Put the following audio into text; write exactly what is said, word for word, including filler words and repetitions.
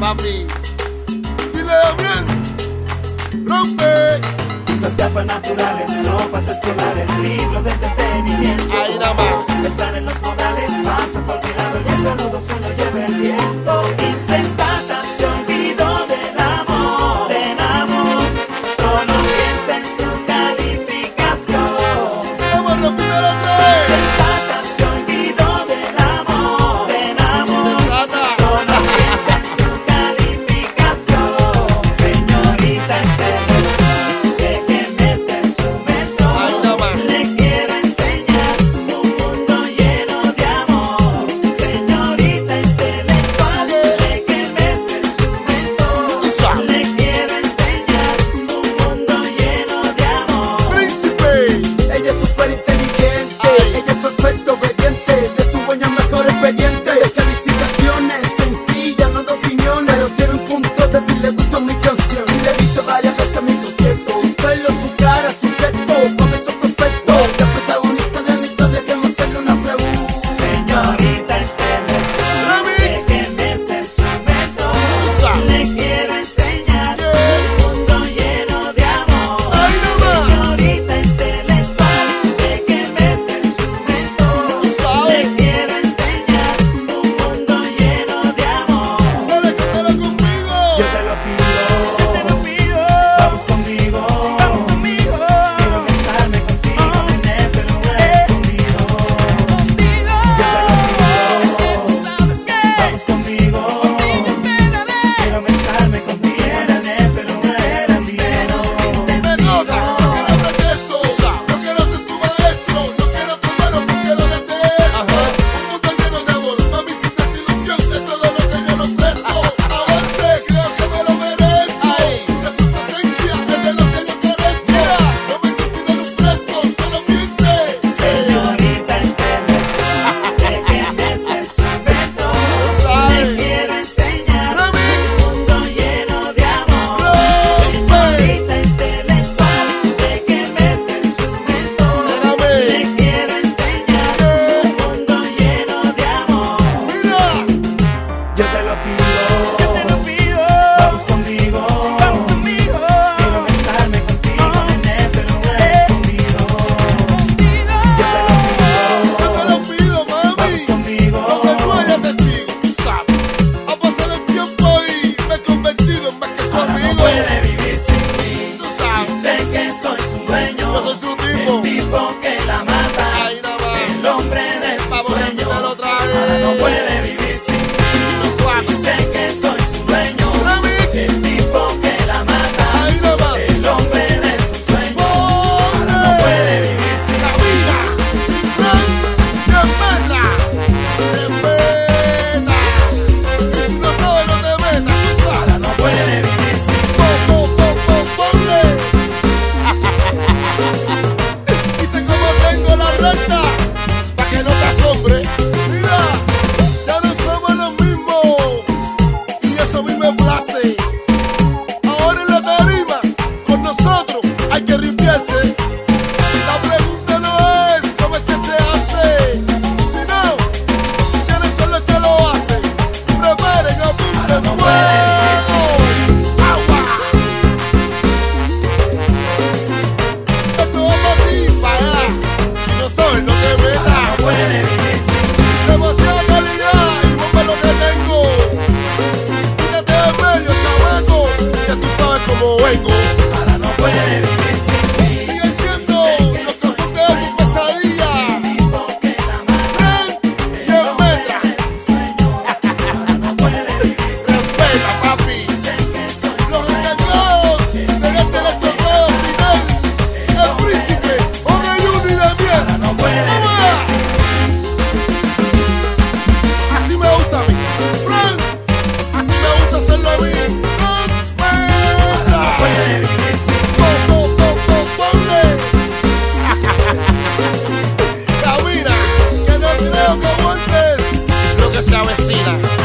papi. Dile bien. Rompe. Usas gafas naturales, ropas escolares, libros de entretenimiento. Ahí nada más. Sin pensar en los modales, pasa por mi lado y el saludo se lo lleva el viento. Insensata, se olvidó del amor, del amor. Solo piensa en su calificación. Vamos a repetir otra vez. Insensata, se olvidó del amor, del amor. Insensata. Solo piensa en su calificación. Señorita Estela, de que me es el su mentor. Ahí nada más. Le quiero enseñar un mundo lleno de amor. Señorita intelectual, de que me es el su mentor. Le quiero enseñar un mundo lleno de amor. Príncipe. Ella es súper inteligente, Ay. ella es perfecto, obediente, de su dueño mejor expediente. De calificaciones sencillas, no de opiniones, pero tiene un punto débil, le gustó mi canción. Y le he visto varias veces a mi concierto. Su pelo, su cara, su gesto, con eso perfecto. La protagonista de mi historia, déjame hacerle una pregunta. Señorita intelectual, de Remix. que me es el su mentor. Usa. Le quiero enseñar un mundo lleno de amor. Ahí nomás. Señorita intelectual, de que me es el su mentor. ¿Sabes? Le quiero enseñar un mundo lleno de amor. Dale, cántala conmigo. Yo te lo pido, yo te lo pido. Vamos conmigo, vamos conmigo. Quiero besarme contigo, nene, pero no es escondido. Contigo. Yo te lo pido, sabes que vamos conmigo. Contigo esperaré. Quiero besarme contigo, nene, pero no es escondido. Me toca. Yo quiero aprender esto. Yo quiero ser su maestro. Yo quiero probarlo porque lo detesto. Un mundo lleno de amor. Mami, sin desilusión. Es todo lo que yo le ofrezco. Avance, creo que me lo merezco. De su presencia es de lo que yo carezco. No me considero un fresco. Solo piense. Señorita intelectual, de que me es el su mentor. ¿Sabes? Le quiero enseñar Remix. un mundo lleno de amor. Señorita intelectual, de que me es el su mentor. Dígame. Le quiero enseñar un mundo lleno de amor. Mira. Yo te lo pido, yo te lo pido. Vamos conmigo, vamos conmigo. Quiero besarme contigo, nene, pero no es escondido. Contigo. Yo te lo pido, Yo te lo pido, mami. vamos conmigo. Donde no haya testigo, tú sabes. Ha pasado el tiempo y me he convertido en más que su Ahora no amigo. puede vivir sin mí. Tú sabes. Sé que soy su dueño. Yo soy su tipo. El tipo que la mata. Ahí nada más. El hombre de su Vamos a sueño. repítelo otra vez. Ahora no puede vivir sin mí. Sé que soy su dueño. Remix. El tipo que la mata. Ahí nada más. El hombre de su sueño. Ahora no puede vivir sin La vida sin plan, bien meta, bien meta. Y si no sabes, no te metas, tú Ahora sabes. no puede vivir sin mí. Po, po, po, po, ponle. Viste cómo tengo la recta, pa' que no te asombre. Mira, ya no somos los mismos, y eso a mí me place. Ahora en la tarima, con nosotros hay que limpiarse. La pregunta no es cómo es que se hace, sino quiénes son los que lo hacen. Preparen, apunten no puede vivir fuego. Agua. Esto va para ti, para allá. Si no sabes, no te Ahora metas. no puede vivir sin mí. Demasiada calidad y vos ves lo que tengo. Quítate de medio, chamaco, que tú sabes cómo vengo. Ahora no puede vivir sin mí. Siguen siendo los ojos de tu pesadilla. Tipo que la mata. Fran y en metra. Ahora no puede vivir sin mí. Respeta, papi. Los encargados de este electrocado final. El príncipe, Jorge Junior y de miel. No puede vivir sin mí. Así me gusta a mí. Fran, así me gusta hacerlo a mí. Fran, No puede vivir sin mí. po, po, po, po, ponle. Camina, que no creo que aguantes lo que se avecina.